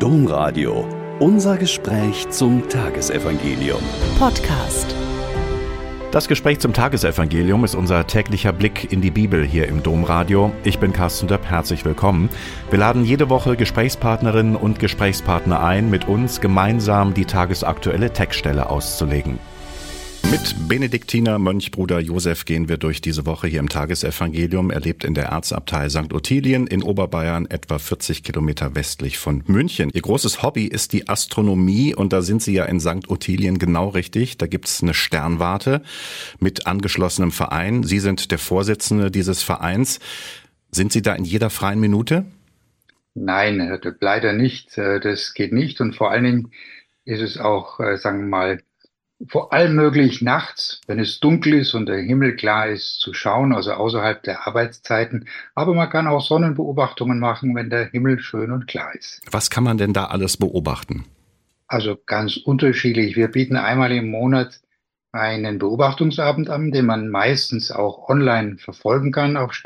Domradio. Unser Gespräch zum Tagesevangelium. Podcast. Das Gespräch zum Tagesevangelium ist unser täglicher Blick in die Bibel hier im Domradio. Ich bin Carsten Döpp, herzlich willkommen. Wir laden jede Woche Gesprächspartnerinnen und Gesprächspartner ein, mit uns gemeinsam die tagesaktuelle Textstelle auszulegen. Mit Benediktiner Mönchbruder Josef gehen wir durch diese Woche hier im Tagesevangelium. Er lebt in der Erzabtei St. Ottilien in Oberbayern, etwa 40 Kilometer westlich von München. Ihr großes Hobby ist die Astronomie und da sind Sie ja in St. Ottilien genau richtig. Da gibt's eine Sternwarte mit angeschlossenem Verein. Sie sind der Vorsitzende dieses Vereins. Sind Sie da in jeder freien Minute? Nein, leider nicht. Das geht nicht und vor allen Dingen ist es auch, sagen wir mal, vor allem möglich nachts, wenn es dunkel ist und der Himmel klar ist, zu schauen, also außerhalb der Arbeitszeiten. Aber man kann auch Sonnenbeobachtungen machen, wenn der Himmel schön und klar ist. Was kann man denn da alles beobachten? Also ganz unterschiedlich. Wir bieten einmal im Monat einen Beobachtungsabend an, den man meistens auch online verfolgen kann auf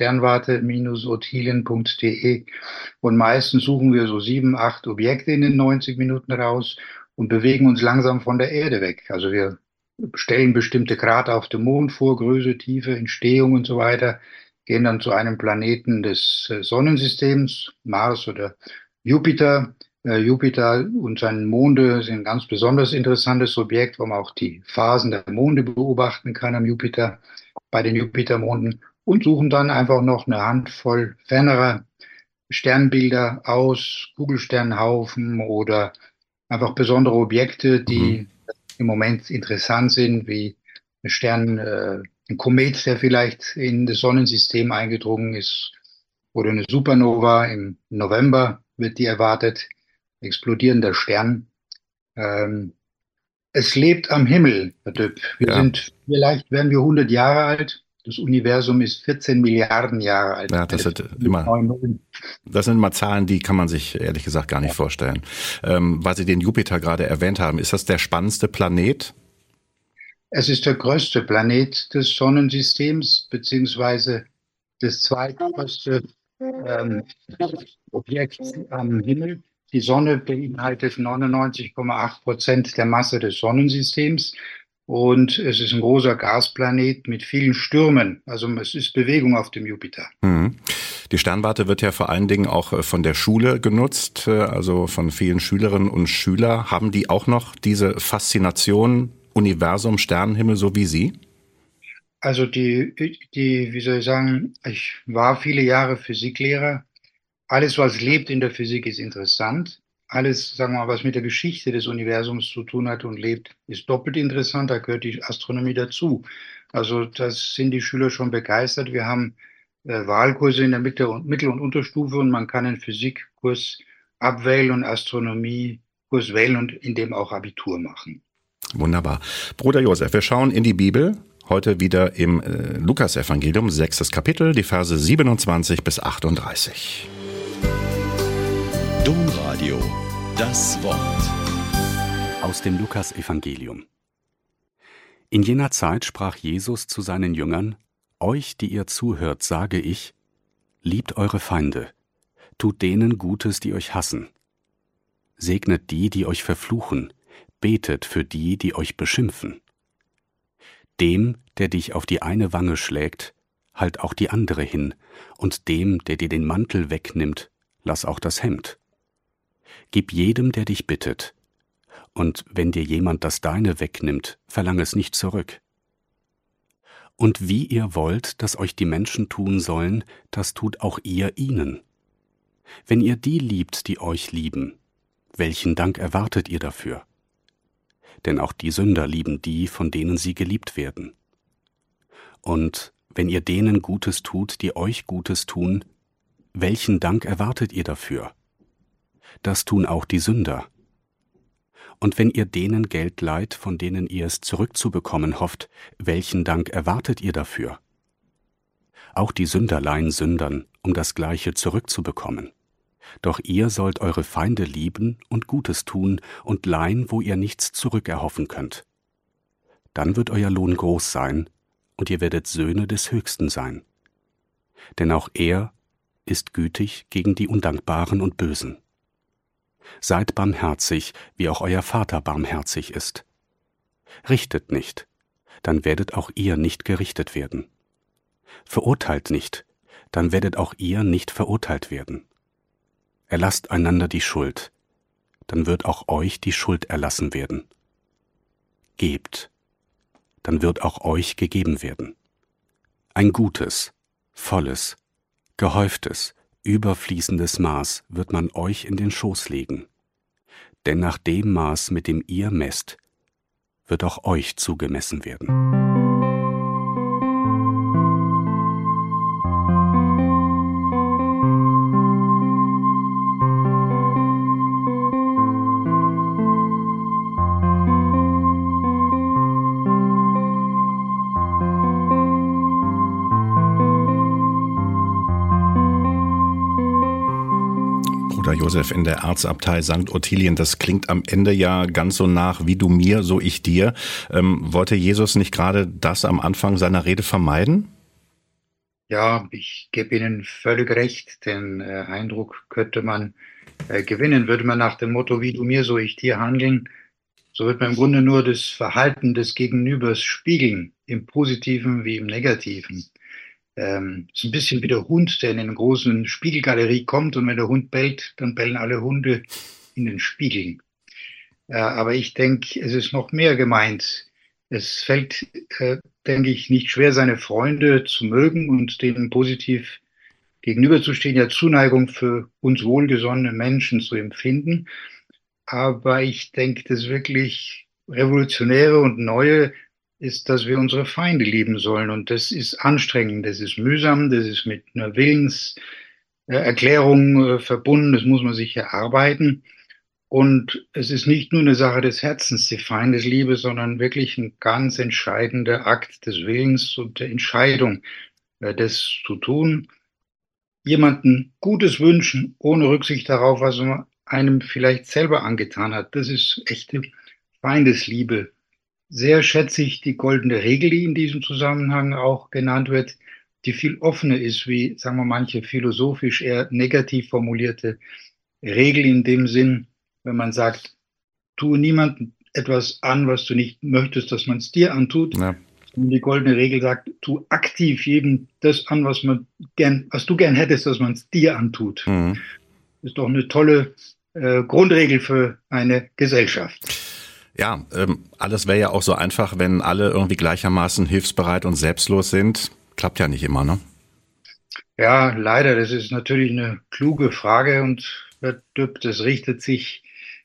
sternwarte-ottilien.de. Und meistens suchen wir so 7, 8 Objekte in den 90 Minuten raus und bewegen uns langsam von der Erde weg. Also wir stellen bestimmte Grate auf dem Mond vor, Größe, Tiefe, Entstehung und so weiter, gehen dann zu einem Planeten des Sonnensystems, Mars oder Jupiter. Jupiter und seine Monde sind ein ganz besonders interessantes Objekt, wo man auch die Phasen der Monde beobachten kann am Jupiter, bei den Jupitermonden, und suchen dann einfach noch eine Handvoll fernerer Sternbilder aus, Kugelsternhaufen oder einfach besondere Objekte, die im Moment interessant sind, wie ein Komet, der vielleicht in das Sonnensystem eingedrungen ist, oder eine Supernova. Im November wird die erwartet, explodierender Stern. Es lebt am Himmel, Herr Döpp. Vielleicht werden wir 100 Jahre alt. Das Universum ist 14 Milliarden Jahre alt. Ja, das sind immer Zahlen, die kann man sich ehrlich gesagt gar nicht vorstellen. Weil Sie den Jupiter gerade erwähnt haben, ist das der spannendste Planet? Es ist der größte Planet des Sonnensystems, beziehungsweise das zweitgrößte Objekt am Himmel. Die Sonne beinhaltet 99,8% der Masse des Sonnensystems. Und es ist ein großer Gasplanet mit vielen Stürmen. Also es ist Bewegung auf dem Jupiter. Die Sternwarte wird ja vor allen Dingen auch von der Schule genutzt, also von vielen Schülerinnen und Schülern. Haben die auch noch diese Faszination Universum, Sternenhimmel, so wie Sie? Also wie soll ich sagen, ich war viele Jahre Physiklehrer. Alles, was lebt in der Physik, ist interessant. Alles, sagen wir mal, was mit der Geschichte des Universums zu tun hat und lebt, ist doppelt interessant. Da gehört die Astronomie dazu. Also das sind die Schüler schon begeistert. Wir haben Wahlkurse in der Mittel- und Unterstufe und man kann einen Physikkurs abwählen und Astronomiekurs wählen und in dem auch Abitur machen. Wunderbar. Bruder Josef, wir schauen in die Bibel. Heute wieder im Lukasevangelium, 6. Kapitel, die Verse 27 bis 38. Domradio, das Wort. Aus dem Lukasevangelium. In jener Zeit sprach Jesus zu seinen Jüngern: Euch, die ihr zuhört, sage ich, liebt eure Feinde, tut denen Gutes, die euch hassen. Segnet die, die euch verfluchen, betet für die, die euch beschimpfen. Dem, der dich auf die eine Wange schlägt, halt auch die andere hin, und dem, der dir den Mantel wegnimmt, lass auch das Hemd. Gib jedem, der dich bittet, und wenn dir jemand das Deine wegnimmt, verlang es nicht zurück. Und wie ihr wollt, dass euch die Menschen tun sollen, das tut auch ihr ihnen. Wenn ihr die liebt, die euch lieben, welchen Dank erwartet ihr dafür? Denn auch die Sünder lieben die, von denen sie geliebt werden. Und wenn ihr denen Gutes tut, die euch Gutes tun, welchen Dank erwartet ihr dafür? Das tun auch die Sünder. Und wenn ihr denen Geld leiht, von denen ihr es zurückzubekommen hofft, welchen Dank erwartet ihr dafür? Auch die Sünder leihen Sündern, um das Gleiche zurückzubekommen. Doch ihr sollt eure Feinde lieben und Gutes tun und leihen, wo ihr nichts zurückerhoffen könnt. Dann wird euer Lohn groß sein, und ihr werdet Söhne des Höchsten sein. Denn auch er ist gütig gegen die Undankbaren und Bösen. Seid barmherzig, wie auch euer Vater barmherzig ist. Richtet nicht, dann werdet auch ihr nicht gerichtet werden. Verurteilt nicht, dann werdet auch ihr nicht verurteilt werden. Erlasst einander die Schuld, dann wird auch euch die Schuld erlassen werden. Gebt, dann wird auch euch gegeben werden. Ein gutes, volles, gehäuftes, überfließendes Maß wird man euch in den Schoß legen. Denn nach dem Maß, mit dem ihr messt, wird auch euch zugemessen werden. Josef, in der Erzabtei St. Ottilien, das klingt am Ende ja ganz so nach, wie du mir, so ich dir. Wollte Jesus nicht gerade das am Anfang seiner Rede vermeiden? Ja, ich gebe Ihnen völlig recht. Den Eindruck könnte man gewinnen, würde man nach dem Motto, wie du mir, so ich dir handeln. So wird man im Grunde nur das Verhalten des Gegenübers spiegeln, im Positiven wie im Negativen. Ist ein bisschen wie der Hund, der in eine große Spiegelgalerie kommt und wenn der Hund bellt, dann bellen alle Hunde in den Spiegeln. Aber ich denke, es ist noch mehr gemeint. Es fällt, denke ich, nicht schwer, seine Freunde zu mögen und denen positiv gegenüberzustehen, ja Zuneigung für uns wohlgesonnene Menschen zu empfinden. Aber ich denke, das wirklich Revolutionäre und Neue ist, dass wir unsere Feinde lieben sollen. Und das ist anstrengend, das ist mühsam, das ist mit einer Willenserklärung verbunden, das muss man sich erarbeiten. Und es ist nicht nur eine Sache des Herzens, die Feindesliebe, sondern wirklich ein ganz entscheidender Akt des Willens und der Entscheidung, das zu tun. Jemanden Gutes wünschen, ohne Rücksicht darauf, was man einem vielleicht selber angetan hat. Das ist echte Feindesliebe. Sehr schätze ich die goldene Regel, die in diesem Zusammenhang auch genannt wird, die viel offener ist, wie, sagen wir, manche philosophisch eher negativ formulierte Regel in dem Sinn, wenn man sagt, tue niemandem etwas an, was du nicht möchtest, dass man es dir antut. Ja. Und die goldene Regel sagt, tu aktiv jedem das an, was du gern hättest, dass man es dir antut. Mhm. Das ist doch eine tolle Grundregel für eine Gesellschaft. Ja, alles wäre ja auch so einfach, wenn alle irgendwie gleichermaßen hilfsbereit und selbstlos sind. Klappt ja nicht immer, ne? Ja, leider. Das ist natürlich eine kluge Frage und das richtet sich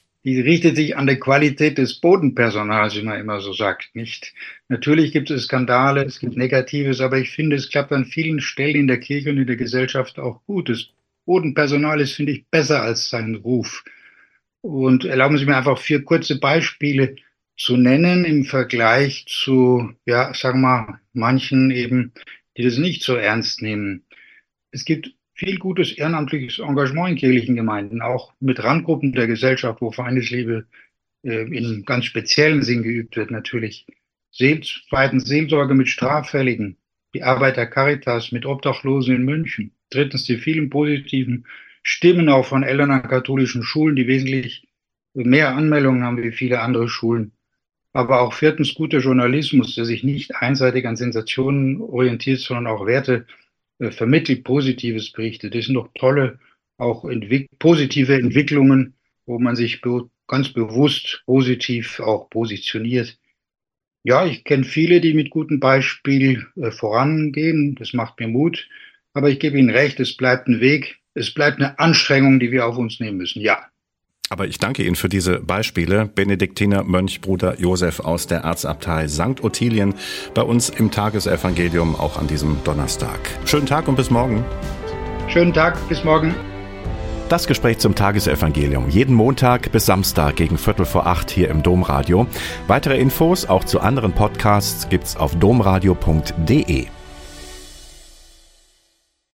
an der Qualität des Bodenpersonals, wie man immer so sagt, nicht? Natürlich gibt es Skandale, es gibt Negatives, aber ich finde, es klappt an vielen Stellen in der Kirche und in der Gesellschaft auch gut. Das Bodenpersonal ist, finde ich, besser als sein Ruf. Und erlauben Sie mir einfach 4 kurze Beispiele zu nennen im Vergleich zu, ja, sagen wir mal, manchen eben, die das nicht so ernst nehmen. Es gibt viel gutes ehrenamtliches Engagement in kirchlichen Gemeinden, auch mit Randgruppen der Gesellschaft, wo Feindesliebe in ganz speziellen Sinn geübt wird natürlich. Zweitens Seelsorge mit Straffälligen, die Arbeit der Caritas mit Obdachlosen in München. Drittens die vielen positiven Stimmen auch von Eltern an katholischen Schulen, die wesentlich mehr Anmeldungen haben wie viele andere Schulen. Aber auch 4. guter Journalismus, der sich nicht einseitig an Sensationen orientiert, sondern auch Werte vermittelt, Positives berichtet. Das sind doch tolle, auch positive Entwicklungen, wo man sich ganz bewusst positiv auch positioniert. Ja, ich kenne viele, die mit gutem Beispiel vorangehen. Das macht mir Mut. Aber ich gebe Ihnen recht, es bleibt ein Weg. Es bleibt eine Anstrengung, die wir auf uns nehmen müssen, ja. Aber ich danke Ihnen für diese Beispiele. Benediktiner Mönch Bruder Josef aus der Erzabtei St. Ottilien bei uns im Tagesevangelium auch an diesem Donnerstag. Schönen Tag und bis morgen. Schönen Tag, bis morgen. Das Gespräch zum Tagesevangelium. Jeden Montag bis Samstag gegen 7:45 hier im Domradio. Weitere Infos auch zu anderen Podcasts gibt's auf domradio.de.